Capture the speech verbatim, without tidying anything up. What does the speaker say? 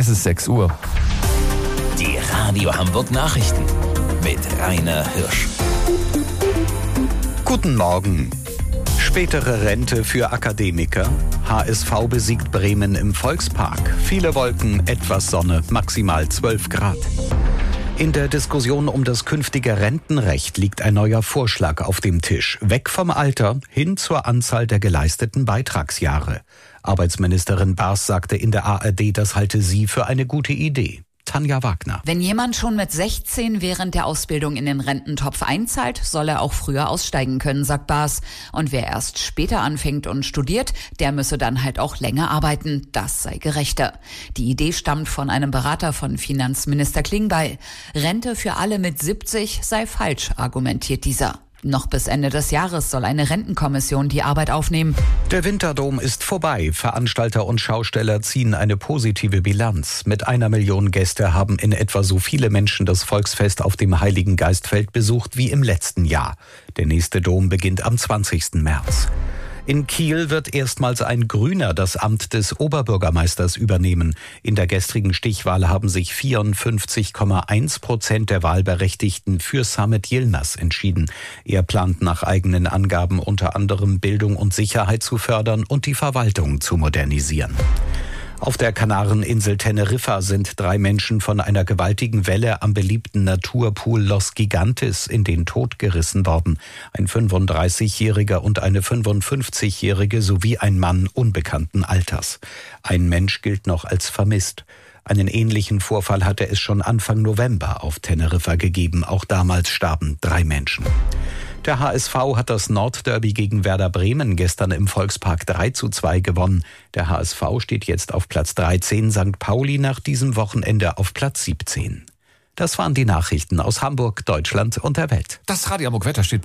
Es ist sechs Uhr. Die Radio Hamburg Nachrichten mit Rainer Hirsch. Guten Morgen. Spätere Rente für Akademiker. H S V besiegt Bremen im Volkspark. Viele Wolken, etwas Sonne, maximal zwölf Grad. In der Diskussion um das künftige Rentenrecht liegt ein neuer Vorschlag auf dem Tisch. Weg vom Alter hin zur Anzahl der geleisteten Beitragsjahre. Arbeitsministerin Baas sagte in der A R D, das halte sie für eine gute Idee. Tanja Wagner. Wenn jemand schon mit sechzehn während der Ausbildung in den Rententopf einzahlt, soll er auch früher aussteigen können, sagt Baas. Und wer erst später anfängt und studiert, der müsse dann halt auch länger arbeiten. Das sei gerechter. Die Idee stammt von einem Berater von Finanzminister Klingbeil. Rente für alle mit siebzig sei falsch, argumentiert dieser. Noch bis Ende des Jahres soll eine Rentenkommission die Arbeit aufnehmen. Der Winterdom ist vorbei. Veranstalter und Schausteller ziehen eine positive Bilanz. Mit einer Million Gäste haben in etwa so viele Menschen das Volksfest auf dem Heiligen Geistfeld besucht wie im letzten Jahr. Der nächste Dom beginnt am zwanzigsten März. In Kiel wird erstmals ein Grüner das Amt des Oberbürgermeisters übernehmen. In der gestrigen Stichwahl haben sich vierundfünfzig Komma eins Prozent der Wahlberechtigten für Samet Yilmaz entschieden. Er plant nach eigenen Angaben unter anderem Bildung und Sicherheit zu fördern und die Verwaltung zu modernisieren. Auf der Kanareninsel Teneriffa sind drei Menschen von einer gewaltigen Welle am beliebten Naturpool Los Gigantes in den Tod gerissen worden. Ein fünfunddreißigjähriger und eine fünfundfünfzigjährige sowie ein Mann unbekannten Alters. Ein Mensch gilt noch als vermisst. Einen ähnlichen Vorfall hatte es schon Anfang November auf Teneriffa gegeben. Auch damals starben drei Menschen. Der H S V hat das Nordderby gegen Werder Bremen gestern im Volkspark drei zu zwei gewonnen. Der H S V steht jetzt auf Platz dreizehn, Sankt Pauli nach diesem Wochenende auf Platz siebzehn. Das waren die Nachrichten aus Hamburg, Deutschland und der Welt. Das Radio Hamburg Wetter steht